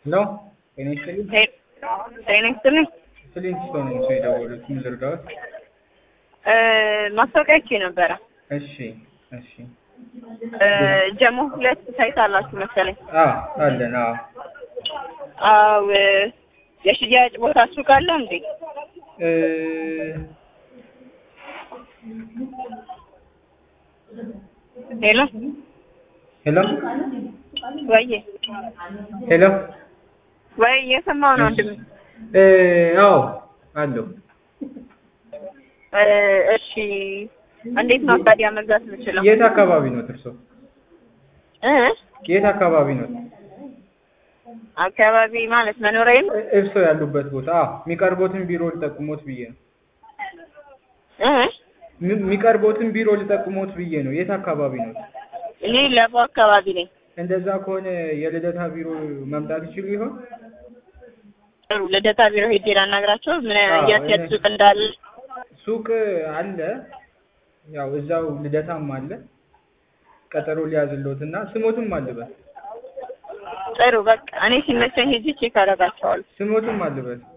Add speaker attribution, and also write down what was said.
Speaker 1: ነው እኔ ስልኝ
Speaker 2: ጤና
Speaker 1: ስቶን ነው የደወሉት። ምን ልርዳዎት?
Speaker 2: ማስታወቂያችሁ ነበረ።
Speaker 1: እሺ እሺ።
Speaker 2: ጀሞ ሁለት ሳይት አላችሁ መሰለኝ።
Speaker 1: አለን።
Speaker 2: የሽያጭ ቦታ ሱቅ አለ እንዴ? ሄሎ
Speaker 1: ሄሎ
Speaker 2: ወይ
Speaker 1: ሄሎ
Speaker 2: ወይ እየሰማሁ ነው ወንድሜ።
Speaker 1: አለው።
Speaker 2: እሺ እንዴት ነው ታዲያ መግዛት የምችለው?
Speaker 1: የት አካባቢ ነው እርሶ? የት አካባቢ ነው?
Speaker 2: አካባቢ ማለት መኖሪያዬ
Speaker 1: እርሶ ያሉበት ቦታ የሚቀርቦትን ቢሮ ልጠቁሞት ብዬ ነው። የሚቀርቦትን ቢሮ ልጠቁሞት ብዬ ነው። የት አካባቢ ነው?
Speaker 2: እኔ ለቦ አካባቢ ነኝ።
Speaker 1: እንደዛ ከሆነ የልደታ ቢሮ መምጣት ይችሉ ይሆን?
Speaker 2: ጥሩ፣ ልደታ ቢሮ ሄጄ ላናግራቸው ምን የት ሱቅ እንዳለ።
Speaker 1: ሱቅ አለ፣ ያው እዛው ልደታም አለ። ቀጠሮ ሊያዝልዎትና ስሞትም አለበት።
Speaker 2: ጥሩ፣ በቃ እኔ ሲመቸኝ ሄጄ ቼክ አደርጋቸዋለሁ።
Speaker 1: ስሞትም አለበት።